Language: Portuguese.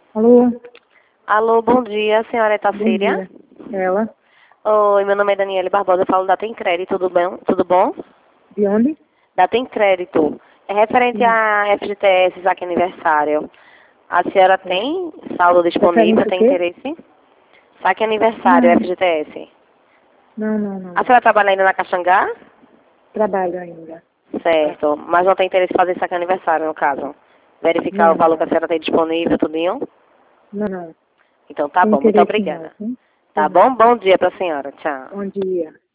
Alô? Alô, bom dia, senhora Bom Etacília. dia. Ela? Oi, meu nome é Daniele Barbosa, eu falo da Tem Crédito, tudo bem? Tudo bom? De onde? Da Tem Crédito. É referente Sim. a FGTS, saque aniversário. A senhora tem saldo disponível, Referente o tem quê? interesse? Saque aniversário, Não, FGTS. não. A senhora trabalha ainda na Caxangá? Trabalho ainda. Certo, mas não tem interesse em fazer saque aniversário, no caso. Verificar o Não, valor que a não. senhora tem disponível, tudinho? Não. Então tá Tem bom, muito interesse não, obrigada. sim? Tá Por bom? nada. Bom dia pra senhora, tchau. Bom dia.